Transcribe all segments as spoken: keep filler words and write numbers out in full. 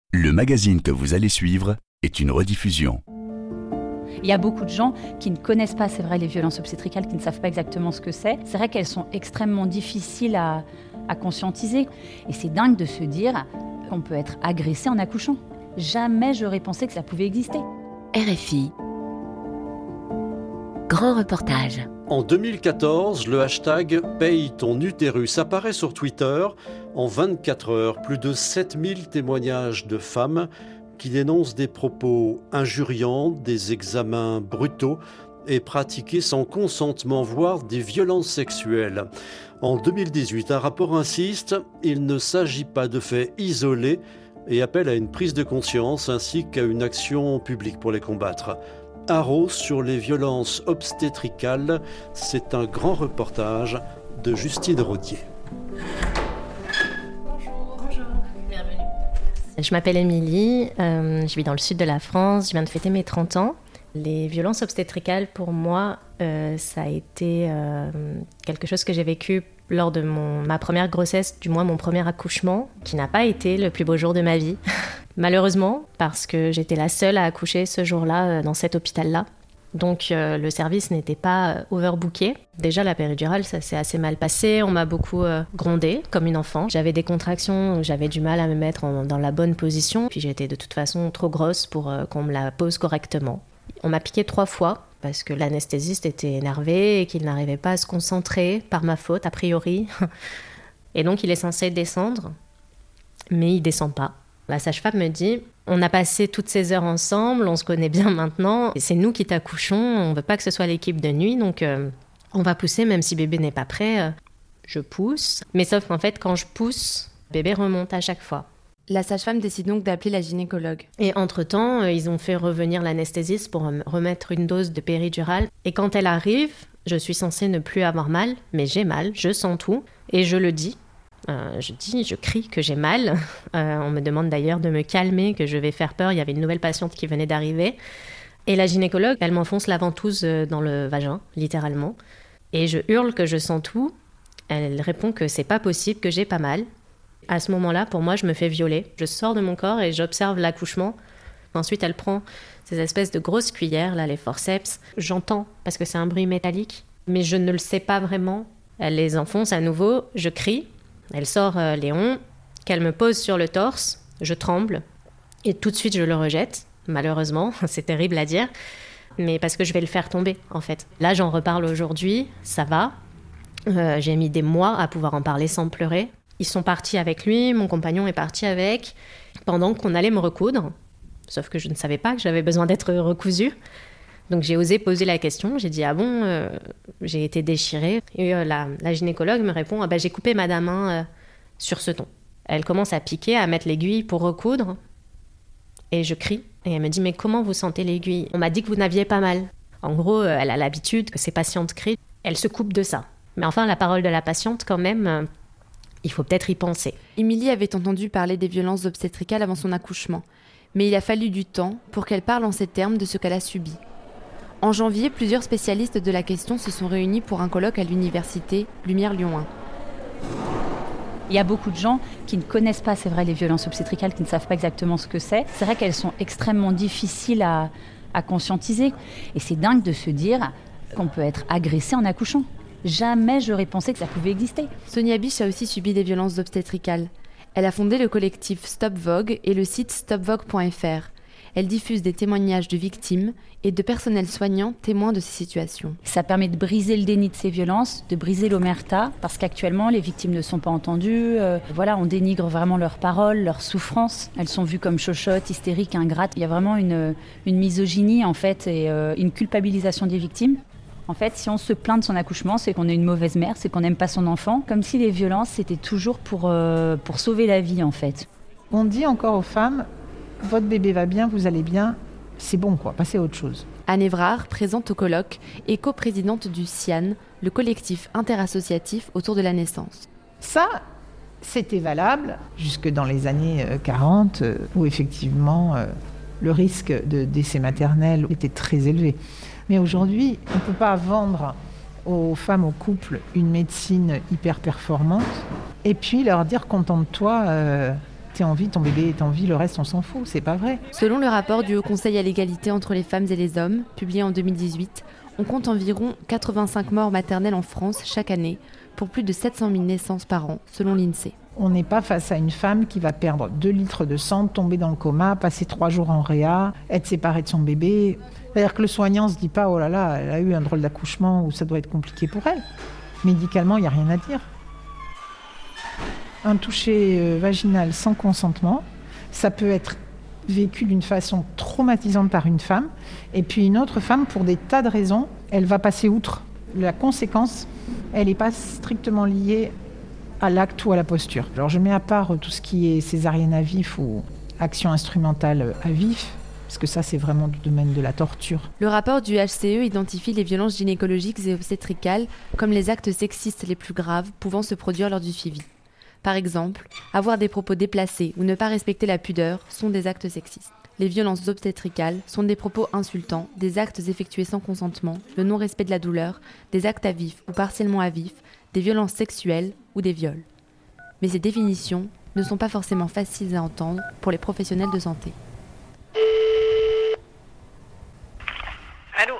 Le magazine que vous allez suivre est une rediffusion. Il y a beaucoup de gens qui ne connaissent pas, c'est vrai, les violences obstétricales, qui ne savent pas exactement ce que c'est. C'est vrai qu'elles sont extrêmement difficiles à, à conscientiser. Et c'est dingue de se dire qu'on peut être agressé en accouchant. Jamais j'aurais pensé que ça pouvait exister. R F I. Grand reportage. En deux mille quatorze, le hashtag « Paye ton utérus » apparaît sur Twitter. En vingt-quatre heures, plus de sept mille témoignages de femmes qui dénoncent des propos injuriants, des examens brutaux et pratiqués sans consentement, voire des violences sexuelles. En deux mille dix-huit, un rapport insiste, il ne s'agit pas de faits isolés et appelle à une prise de conscience ainsi qu'à une action publique pour les combattre. Arros sur les violences obstétricales, c'est un grand reportage de Justine Rodier. Bonjour. Bonjour. Bienvenue. Je m'appelle Émilie, euh, je vis dans le sud de la France, je viens de fêter mes trente ans. Les violences obstétricales, pour moi, euh, ça a été euh, quelque chose que j'ai vécu lors de mon, ma première grossesse, du moins mon premier accouchement, qui n'a pas été le plus beau jour de ma vie. Malheureusement, parce que j'étais la seule à accoucher ce jour-là euh, dans cet hôpital-là. Donc euh, le service n'était pas euh, overbooké. Déjà la péridurale, ça s'est assez mal passé. On m'a beaucoup euh, grondée comme une enfant. J'avais des contractions, j'avais du mal à me mettre en, dans la bonne position. Puis j'étais de toute façon trop grosse pour euh, qu'on me la pose correctement. On m'a piqué trois fois parce que l'anesthésiste était énervé et qu'il n'arrivait pas à se concentrer par ma faute a priori. Et donc il est censé descendre, mais il descend pas. La sage-femme me dit « On a passé toutes ces heures ensemble, on se connaît bien maintenant, et c'est nous qui t'accouchons, on ne veut pas que ce soit l'équipe de nuit, donc euh, on va pousser même si bébé n'est pas prêt. Euh, » Je pousse, mais sauf qu'en fait, quand je pousse, bébé remonte à chaque fois. La sage-femme décide donc d'appeler la gynécologue. Et entre-temps, euh, ils ont fait revenir l'anesthésiste pour me remettre une dose de péridurale. Et quand elle arrive, je suis censée ne plus avoir mal, mais j'ai mal, je sens tout, et je le dis. Euh, je dis, je crie que j'ai mal. Euh, on me demande d'ailleurs de me calmer, que je vais faire peur. Il y avait une nouvelle patiente qui venait d'arriver. Et la gynécologue, elle m'enfonce la ventouse dans le vagin, littéralement. Et je hurle que je sens tout. Elle répond que c'est pas possible, que j'ai pas mal. À ce moment-là, pour moi, je me fais violer. Je sors de mon corps et j'observe l'accouchement. Ensuite, elle prend ces espèces de grosses cuillères, là, les forceps. J'entends, parce que c'est un bruit métallique, mais je ne le sais pas vraiment. Elle les enfonce à nouveau, je crie. Elle sort euh, Léon, qu'elle me pose sur le torse, je tremble, et tout de suite je le rejette, malheureusement, c'est terrible à dire, mais parce que je vais le faire tomber, en fait. Là, j'en reparle aujourd'hui, ça va, euh, j'ai mis des mois à pouvoir en parler sans pleurer. Ils sont partis avec lui, mon compagnon est parti avec, pendant qu'on allait me recoudre, sauf que je ne savais pas que j'avais besoin d'être recousue. Donc j'ai osé poser la question, j'ai dit « Ah bon, euh, j'ai été déchirée ?» Et euh, la, la gynécologue me répond « Ah bah j'ai coupé madame hein, euh, sur ce ton. » Elle commence à piquer, à mettre l'aiguille pour recoudre. Et je crie. Et elle me dit « Mais comment vous sentez l'aiguille ? On m'a dit que vous n'aviez pas mal. » En gros, euh, elle a l'habitude que ses patientes crient. Elle se coupe de ça. Mais enfin, la parole de la patiente, quand même, euh, il faut peut-être y penser. Émilie avait entendu parler des violences obstétricales avant son accouchement. Mais il a fallu du temps pour qu'elle parle en ces termes de ce qu'elle a subi. En janvier, plusieurs spécialistes de la question se sont réunis pour un colloque à l'université Lumière Lyon un. Il y a beaucoup de gens qui ne connaissent pas, c'est vrai, les violences obstétricales, qui ne savent pas exactement ce que c'est. C'est vrai qu'elles sont extrêmement difficiles à, à conscientiser. Et c'est dingue de se dire qu'on peut être agressé en accouchant. Jamais j'aurais pensé que ça pouvait exister. Sonia Biche a aussi subi des violences obstétricales. Elle a fondé le collectif Stop Vogue et le site stop vogue point f r. Elle diffuse des témoignages de victimes et de personnels soignants témoins de ces situations. Ça permet de briser le déni de ces violences, de briser l'omerta, parce qu'actuellement, les victimes ne sont pas entendues. Euh, voilà, on dénigre vraiment leurs paroles, leurs souffrances. Elles sont vues comme chochottes, hystériques, ingrates. Il y a vraiment une, une misogynie, en fait, et euh, une culpabilisation des victimes. En fait, si on se plaint de son accouchement, c'est qu'on est une mauvaise mère, c'est qu'on n'aime pas son enfant. Comme si les violences, c'était toujours pour, euh, pour sauver la vie, en fait. On dit encore aux femmes... Votre bébé va bien, vous allez bien, c'est bon quoi, passez à autre chose. Anne Évrard, présente au colloque et coprésidente du SIAN, le collectif interassociatif autour de la naissance. Ça, c'était valable jusque dans les années quarante, où effectivement le risque de décès maternel était très élevé. Mais aujourd'hui, on ne peut pas vendre aux femmes, aux couples, une médecine hyper performante et puis leur dire contente-toi, euh, T'es en vie, ton bébé est en vie, le reste on s'en fout, c'est pas vrai. Selon le rapport du Haut Conseil à l'égalité entre les femmes et les hommes, publié en deux mille dix-huit, on compte environ quatre-vingt-cinq morts maternelles en France chaque année, pour plus de sept cent mille naissances par an, selon l'INSEE. On n'est pas face à une femme qui va perdre deux litres de sang, tomber dans le coma, passer trois jours en réa, être séparée de son bébé. C'est-à-dire que le soignant ne se dit pas « oh là là, elle a eu un drôle d'accouchement ou ça doit être compliqué pour elle ». Médicalement, il n'y a rien à dire. Un toucher vaginal sans consentement, ça peut être vécu d'une façon traumatisante par une femme, et puis une autre femme, pour des tas de raisons, elle va passer outre. La conséquence, elle n'est pas strictement liée à l'acte ou à la posture. Alors je mets à part tout ce qui est césarienne à vif ou action instrumentale à vif, parce que ça c'est vraiment du domaine de la torture. Le rapport du H C E identifie les violences gynécologiques et obstétricales comme les actes sexistes les plus graves pouvant se produire lors du suivi. Par exemple, avoir des propos déplacés ou ne pas respecter la pudeur sont des actes sexistes. Les violences obstétricales sont des propos insultants, des actes effectués sans consentement, le non-respect de la douleur, des actes à vif ou partiellement à vif, des violences sexuelles ou des viols. Mais ces définitions ne sont pas forcément faciles à entendre pour les professionnels de santé. Allô,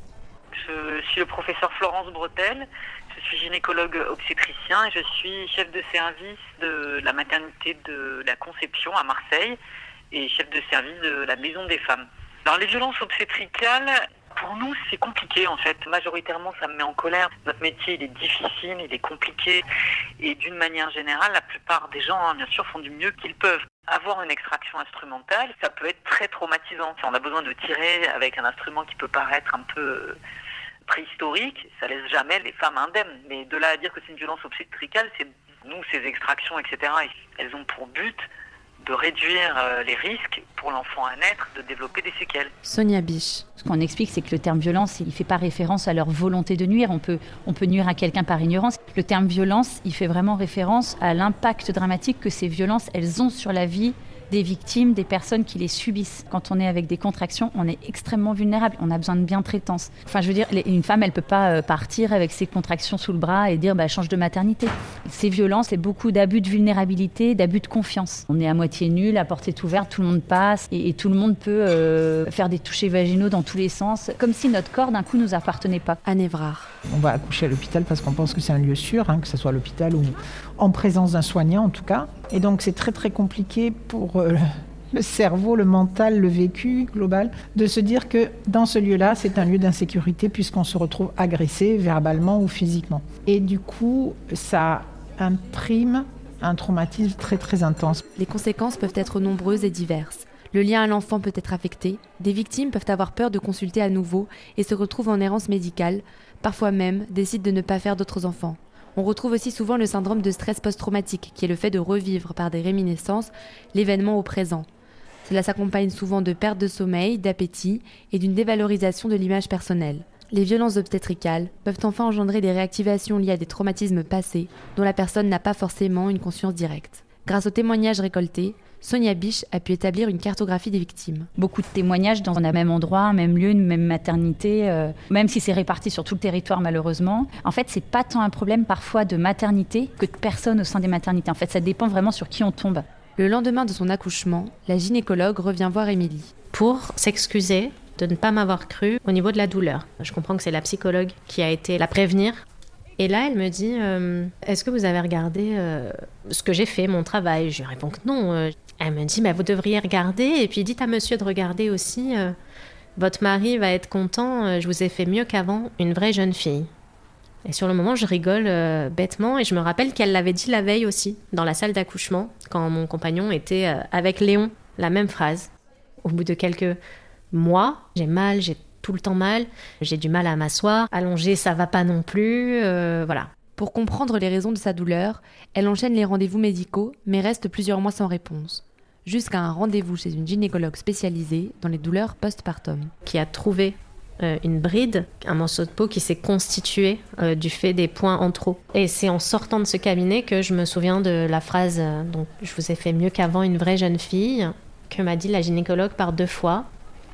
je suis le professeur Florence Bretel. Je suis gynécologue obstétricien et je suis chef de service de la maternité de la Conception à Marseille et chef de service de la Maison des Femmes. Alors les violences obstétricales, pour nous c'est compliqué en fait. Majoritairement ça me met en colère. Notre métier il est difficile, il est compliqué et d'une manière générale la plupart des gens hein, bien sûr font du mieux qu'ils peuvent. Avoir une extraction instrumentale, ça peut être très traumatisant. Si on a besoin de tirer avec un instrument qui peut paraître un peu préhistorique, ça laisse jamais les femmes indemnes. Mais de là à dire que c'est une violence obstétricale, c'est nous, ces extractions, et cetera, elles ont pour but de réduire les risques pour l'enfant à naître de développer des séquelles. Sonia Biche. Ce qu'on explique, c'est que le terme violence, il ne fait pas référence à leur volonté de nuire. On peut, on peut nuire à quelqu'un par ignorance. Le terme violence, il fait vraiment référence à l'impact dramatique que ces violences, elles ont sur la vie des victimes, des personnes qui les subissent. Quand on est avec des contractions, on est extrêmement vulnérable. On a besoin de bientraitance. Enfin, je veux dire, une femme, elle ne peut pas partir avec ses contractions sous le bras et dire bah, « change de maternité ». Ces violences, c'est beaucoup d'abus de vulnérabilité, d'abus de confiance. On est à moitié nul, la porte est ouverte, tout le monde passe et, et tout le monde peut euh, faire des touchés vaginaux dans tous les sens, comme si notre corps, d'un coup, ne nous appartenait pas. Anne Évrard. On va accoucher à l'hôpital parce qu'on pense que c'est un lieu sûr, hein, que ce soit à l'hôpital ou en présence d'un soignant en tout cas. Et donc c'est très très compliqué pour euh, le cerveau, le mental, le vécu global, de se dire que dans ce lieu-là, c'est un lieu d'insécurité puisqu'on se retrouve agressé verbalement ou physiquement. Et du coup, ça imprime un traumatisme très très intense. Les conséquences peuvent être nombreuses et diverses. Le lien à l'enfant peut être affecté, des victimes peuvent avoir peur de consulter à nouveau et se retrouvent en errance médicale, parfois même décident de ne pas faire d'autres enfants. On retrouve aussi souvent le syndrome de stress post-traumatique, qui est le fait de revivre par des réminiscences l'événement au présent. Cela s'accompagne souvent de perte de sommeil, d'appétit et d'une dévalorisation de l'image personnelle. Les violences obstétricales peuvent enfin engendrer des réactivations liées à des traumatismes passés dont la personne n'a pas forcément une conscience directe. Grâce aux témoignages récoltés, Sonia Biche a pu établir une cartographie des victimes. Beaucoup de témoignages dans un même endroit, un même lieu, une même maternité, euh, même si c'est réparti sur tout le territoire malheureusement. En fait, c'est pas tant un problème parfois de maternité que de personnes au sein des maternités. En fait, ça dépend vraiment sur qui on tombe. Le lendemain de son accouchement, la gynécologue revient voir Émilie. Pour s'excuser de ne pas m'avoir cru au niveau de la douleur. Je comprends que c'est la psychologue qui a été la prévenir. Et là, elle me dit euh, « Est-ce que vous avez regardé euh, ce que j'ai fait, mon travail ?» Je lui réponds que non. Elle me dit bah, « Vous devriez regarder. Et puis dites à monsieur de regarder aussi. Euh, votre mari va être content. Euh, je vous ai fait mieux qu'avant. Une vraie jeune fille. » Et sur le moment, je rigole euh, bêtement. Et je me rappelle qu'elle l'avait dit la veille aussi, dans la salle d'accouchement, quand mon compagnon était euh, avec Léon. La même phrase. Au bout de quelques mois, j'ai mal, j'ai tout le temps mal, j'ai du mal à m'asseoir, allonger ça va pas non plus, euh, voilà. Pour comprendre les raisons de sa douleur, elle enchaîne les rendez-vous médicaux, mais reste plusieurs mois sans réponse. Jusqu'à un rendez-vous chez une gynécologue spécialisée dans les douleurs postpartum. Qui a trouvé euh, une bride, un morceau de peau qui s'est constitué euh, du fait des points en trop. Et c'est en sortant de ce cabinet que je me souviens de la phrase euh, donc, « Je vous ai fait mieux qu'avant une vraie jeune fille » que m'a dit la gynécologue par deux fois.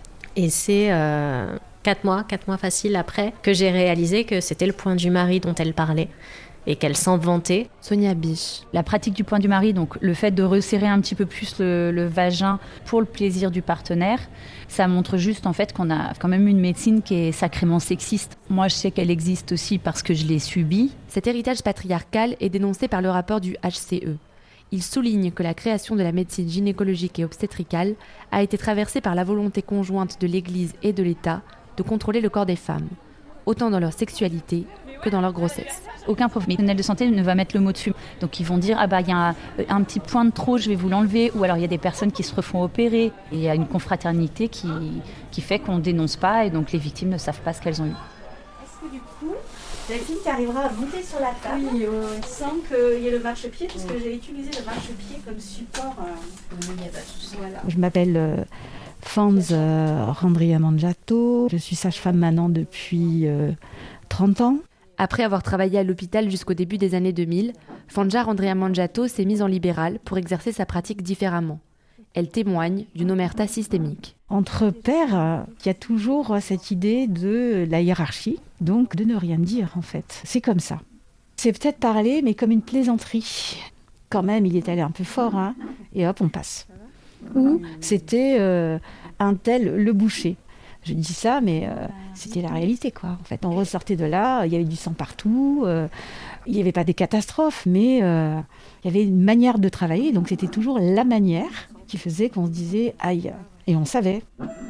Et c'est euh, quatre mois, quatre mois facile après que j'ai réalisé que c'était le point du mari dont elle parlait et qu'elle s'en vantait. Sonia Biche. La pratique du point du mari, donc le fait de resserrer un petit peu plus le, le vagin pour le plaisir du partenaire, ça montre juste en fait qu'on a quand même une médecine qui est sacrément sexiste. Moi, je sais qu'elle existe aussi parce que je l'ai subie. Cet héritage patriarcal est dénoncé par le rapport du H C E. Il souligne que la création de la médecine gynécologique et obstétricale a été traversée par la volonté conjointe de l'Église et de l'État de contrôler le corps des femmes, autant dans leur sexualité que dans leur grossesse. Aucun professionnel de santé ne va mettre le mot dessus. Donc ils vont dire « Ah bah il y a un, un petit point de trop, je vais vous l'enlever » ou alors il y a des personnes qui se refont opérer. Et il y a une confraternité qui, qui fait qu'on ne dénonce pas et donc les victimes ne savent pas ce qu'elles ont eu. Est-ce que du coup, Delphine, tu arriveras à monter sur la table oui, euh, sans qu'il y ait le marchepied, parce que j'ai utilisé le marchepied comme support. Euh... Voilà. Je m'appelle euh, Fanz euh, Randriamangiato. Je suis sage-femme maintenant depuis euh, trente ans. Après avoir travaillé à l'hôpital jusqu'au début des années deux mille, Fanja Randriamangiato s'est mise en libérale pour exercer sa pratique différemment. Elle témoigne d'une omerta systémique. Entre pairs, il y a toujours cette idée de la hiérarchie, donc de ne rien dire en fait. C'est comme ça. C'est peut-être parler, mais comme une plaisanterie. Quand même, il est allé un peu fort, hein, et hop, on passe. Ou c'était euh, un tel le boucher. Je dis ça, mais euh, c'était la réalité, quoi. En fait, on ressortait de là, il y avait du sang partout, euh, il n'y avait pas des catastrophes, mais euh, il y avait une manière de travailler, donc c'était toujours la manière qui faisait qu'on se disait « aïe ». Et on savait.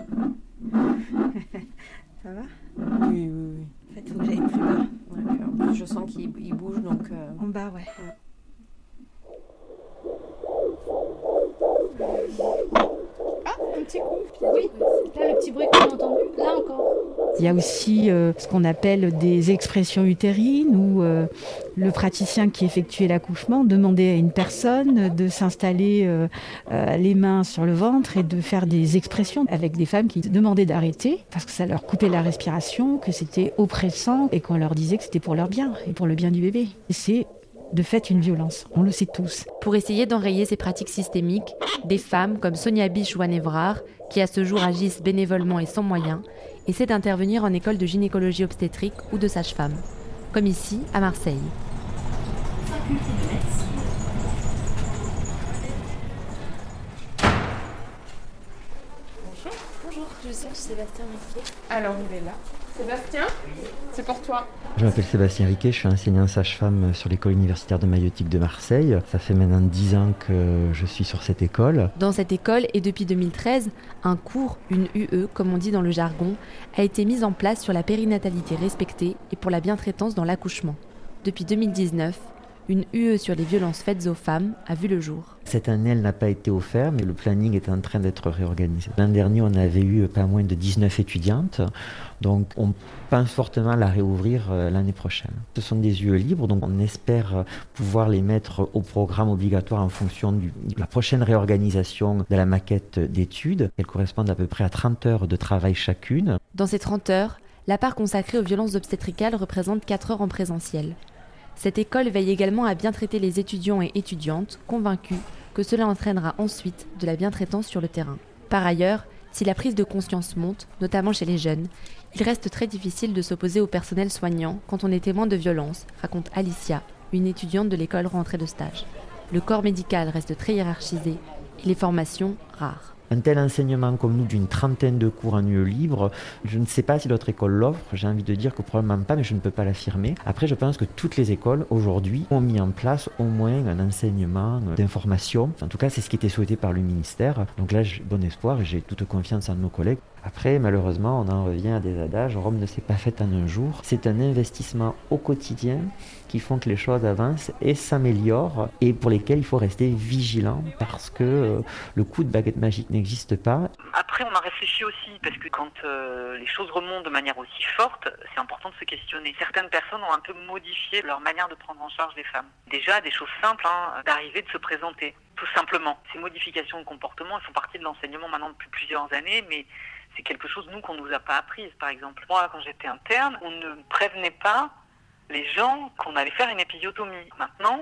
Ça va ? Oui, oui, oui. En fait, il faut que j'aille plus bas. Ouais, en plus, je sens qu'il il bouge, donc... Euh... En bas, ouais. ouais. Ah, un petit coup. Oui, là, le petit bruit qu'on a entendu, là encore. Il y a aussi euh, ce qu'on appelle des expressions utérines où euh, le praticien qui effectuait l'accouchement demandait à une personne de s'installer euh, euh, les mains sur le ventre et de faire des expressions avec des femmes qui demandaient d'arrêter parce que ça leur coupait la respiration, que c'était oppressant et qu'on leur disait que c'était pour leur bien et pour le bien du bébé. Et c'est de fait une violence, on le sait tous. Pour essayer d'enrayer ces pratiques systémiques, des femmes comme Sonia Biche ou Anne Evrard, qui à ce jour agissent bénévolement et sans moyens, essaient d'intervenir en école de gynécologie obstétrique ou de sage-femme, comme ici à Marseille. Bonjour. Bonjour, je cherche Sébastien Riquet. Alors, il est là. Sébastien, c'est pour toi. Je m'appelle Sébastien Riquet, je suis enseignant sage-femme sur l'école universitaire de maïeutique de Marseille. Ça fait maintenant dix ans que je suis sur cette école. Dans cette école, et depuis deux mille treize, un cours, une U E, comme on dit dans le jargon, a été mis en place sur la périnatalité respectée et pour la bientraitance dans l'accouchement. Depuis deux mille dix-neuf, une U E sur les violences faites aux femmes a vu le jour. Cette année, elle n'a pas été offerte, mais le planning est en train d'être réorganisé. L'an dernier, on avait eu pas moins de dix-neuf étudiantes, donc on pense fortement à la réouvrir l'année prochaine. Ce sont des U E libres, donc on espère pouvoir les mettre au programme obligatoire en fonction du, de la prochaine réorganisation de la maquette d'études. Elles correspondent à peu près à trente heures de travail chacune. Dans ces trente heures, la part consacrée aux violences obstétricales représente quatre heures en présentiel. Cette école veille également à bien traiter les étudiants et étudiantes, convaincus que cela entraînera ensuite de la bientraitance sur le terrain. Par ailleurs, si la prise de conscience monte, notamment chez les jeunes, il reste très difficile de s'opposer au personnel soignant quand on est témoin de violences, raconte Alicia, une étudiante de l'école rentrée de stage. Le corps médical reste très hiérarchisé et les formations rares. Un tel enseignement comme nous d'une trentaine de cours en U E libre, je ne sais pas si d'autres écoles l'offrent, j'ai envie de dire que probablement pas, mais je ne peux pas l'affirmer. Après, je pense que toutes les écoles aujourd'hui ont mis en place au moins un enseignement d'information. En tout cas, c'est ce qui était souhaité par le ministère. Donc là, j'ai bon espoir et j'ai toute confiance en nos collègues. Après, malheureusement, on en revient à des adages. Rome ne s'est pas faite en un jour. C'est un investissement au quotidien qui font que les choses avancent et s'améliorent et pour lesquels il faut rester vigilant parce que euh, le coup de baguette magique n'existe pas. Après, on a réfléchi aussi parce que quand euh, les choses remontent de manière aussi forte, c'est important de se questionner. Certaines personnes ont un peu modifié leur manière de prendre en charge les femmes. Déjà, des choses simples, hein, d'arriver, de se présenter, tout simplement. Ces modifications de comportement, elles font partie de l'enseignement maintenant depuis plusieurs années, mais c'est quelque chose, nous, qu'on ne nous a pas appris, par exemple. Moi, quand j'étais interne, on ne prévenait pas les gens qu'on allait faire une épisiotomie. Maintenant,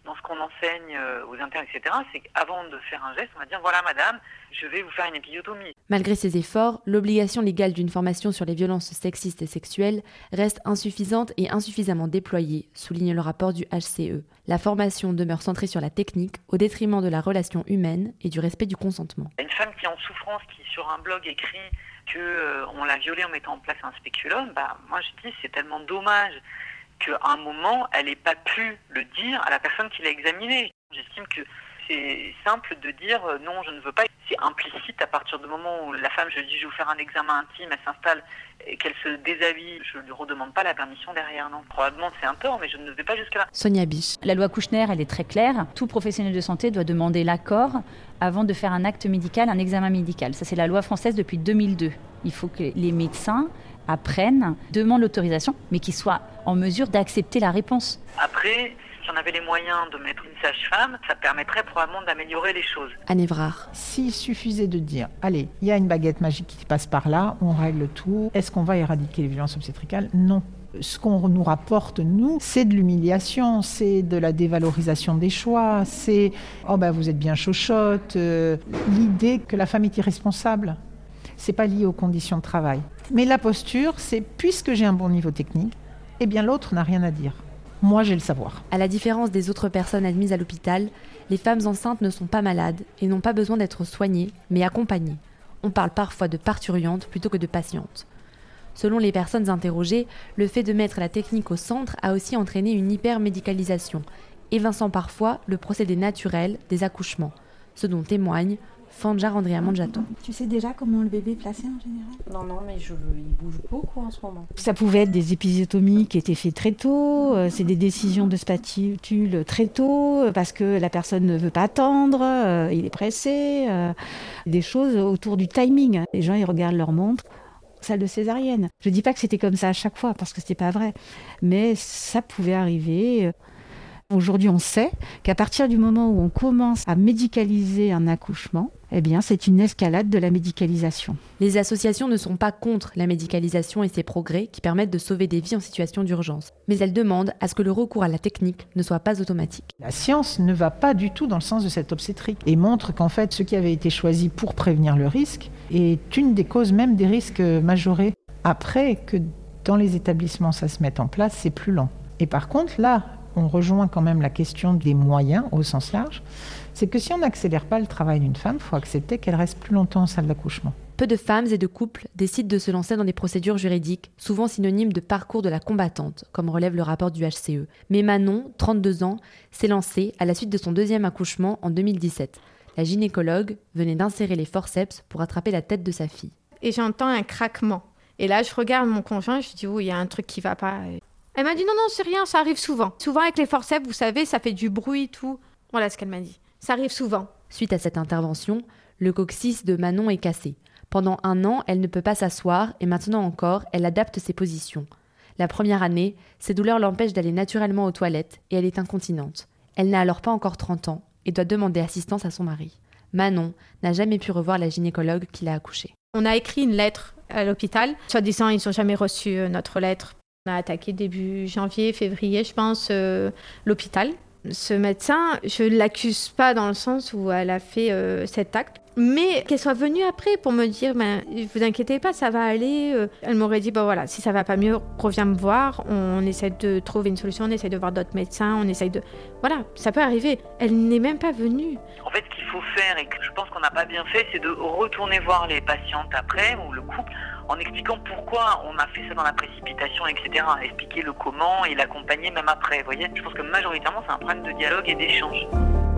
Dans ce qu'on enseigne aux internes, et cetera, c'est qu'avant de faire un geste, on va dire « Voilà, madame, je vais vous faire une épisiotomie ». Malgré ces efforts, l'obligation légale d'une formation sur les violences sexistes et sexuelles reste insuffisante et insuffisamment déployée, souligne le rapport du H C E. La formation demeure centrée sur la technique au détriment de la relation humaine et du respect du consentement. Une femme qui est en souffrance, qui sur un blog écrit qu'on euh, l'a violée en mettant en place un spéculum, bah, moi je dis c'est tellement dommage qu'à un moment, elle n'ait pas pu le dire à la personne qui l'a examinée. J'estime que c'est simple de dire euh, non, je ne veux pas. C'est implicite à partir du moment où la femme, je lui dis je vais vous faire un examen intime, elle s'installe et qu'elle se déshabille, je ne lui redemande pas la permission derrière, non. Probablement c'est un tort, mais je ne vais pas jusque-là. Sonia Biche. La loi Kouchner, elle est très claire. Tout professionnel de santé doit demander l'accord avant de faire un acte médical, un examen médical. Ça, c'est la loi française depuis deux mille deux. Il faut que les médecins apprennent, demandent l'autorisation, mais qu'ils soient en mesure d'accepter la réponse. Après, si on avait les moyens de mettre une sage-femme, ça permettrait probablement d'améliorer les choses. Anne Évrard. S'il suffisait de dire, allez, il y a une baguette magique qui passe par là, on règle tout, est-ce qu'on va éradiquer les violences obstétricales ? Non. Ce qu'on nous rapporte, nous, c'est de l'humiliation, c'est de la dévalorisation des choix, c'est « oh ben vous êtes bien chochotte euh, », l'idée que la femme est irresponsable. C'est pas lié aux conditions de travail. Mais la posture, c'est puisque j'ai un bon niveau technique, eh bien l'autre n'a rien à dire. Moi, j'ai le savoir. À la différence des autres personnes admises à l'hôpital, les femmes enceintes ne sont pas malades et n'ont pas besoin d'être soignées, mais accompagnées. On parle parfois de parturiantes plutôt que de patientes. Selon les personnes interrogées, le fait de mettre la technique au centre a aussi entraîné une hypermédicalisation, évinçant parfois le procédé naturel des accouchements, ce dont témoigne Fandja Andrea Mangiato. Tu sais déjà comment le bébé est placé en général ? Non, non, mais je, il bouge beaucoup en ce moment. Ça pouvait être des épisiotomies qui étaient faites très tôt, euh, c'est des décisions de spatule très tôt, euh, parce que la personne ne veut pas attendre, euh, il est pressé, euh, des choses autour du timing. Les gens, ils regardent leur montre, salle de césarienne. Je ne dis pas que c'était comme ça à chaque fois, parce que ce n'était pas vrai, mais ça pouvait arriver. Aujourd'hui, on sait qu'à partir du moment où on commence à médicaliser un accouchement, eh bien, c'est une escalade de la médicalisation. Les associations ne sont pas contre la médicalisation et ses progrès qui permettent de sauver des vies en situation d'urgence. Mais elles demandent à ce que le recours à la technique ne soit pas automatique. La science ne va pas du tout dans le sens de cette obstétrique et montre qu'en fait, ce qui avait été choisi pour prévenir le risque est une des causes même des risques majorés. Après, que dans les établissements, ça se mette en place, c'est plus lent. Et par contre, là, on rejoint quand même la question des moyens au sens large, c'est que si on n'accélère pas le travail d'une femme, il faut accepter qu'elle reste plus longtemps en salle d'accouchement. Peu de femmes et de couples décident de se lancer dans des procédures juridiques, souvent synonymes de parcours de la combattante, comme relève le rapport du H C E. Mais Manon, trente-deux ans, s'est lancée à la suite de son deuxième accouchement en deux mille dix-sept. La gynécologue venait d'insérer les forceps pour attraper la tête de sa fille. Et j'entends un craquement. Et là, je regarde mon conjoint, je dis « oh, il y a un truc qui va pas ». Elle m'a dit « non, non, c'est rien, ça arrive souvent. Souvent avec les forceps, vous savez, ça fait du bruit et tout. » Voilà ce qu'elle m'a dit. Ça arrive souvent. Suite à cette intervention, le coccyx de Manon est cassé. Pendant un an, elle ne peut pas s'asseoir et maintenant encore, elle adapte ses positions. La première année, ses douleurs l'empêchent d'aller naturellement aux toilettes et elle est incontinente. Elle n'a alors pas encore trente ans et doit demander assistance à son mari. Manon n'a jamais pu revoir la gynécologue qui l'a accouchée. On a écrit une lettre à l'hôpital. Soi-disant, ils n'ont jamais reçu notre lettre. On a attaqué début janvier, février, je pense, euh, l'hôpital. Ce médecin, je ne l'accuse pas dans le sens où elle a fait euh, cet acte, mais qu'elle soit venue après pour me dire ben, « vous inquiétez pas, ça va aller euh. ». Elle m'aurait dit ben, « voilà, si ça va pas mieux, reviens me voir, on essaie de trouver une solution, on essaie de voir d'autres médecins, on essaie de… » Voilà, ça peut arriver. Elle n'est même pas venue. En fait, ce qu'il faut faire, et que je pense qu'on n'a pas bien fait, c'est de retourner voir les patientes après, ou le couple, en expliquant pourquoi on a fait ça dans la précipitation, et cetera. Expliquer le comment et l'accompagner même après, vous voyez. Je pense que majoritairement, c'est un problème de dialogue et d'échange.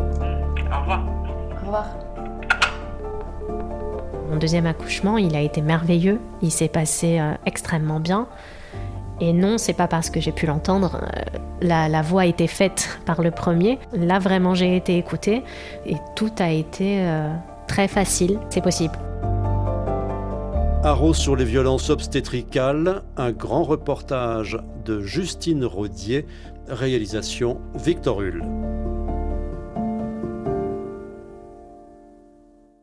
Au revoir. Au revoir. Mon deuxième accouchement, il a été merveilleux. Il s'est passé euh, extrêmement bien. Et non, c'est pas parce que j'ai pu l'entendre. Euh, la, la voix a été faite par le premier. Là, vraiment, j'ai été écoutée. Et tout a été euh, très facile. C'est possible. Arros sur les violences obstétricales, un grand reportage de Justine Rodier, réalisation Victor Hull.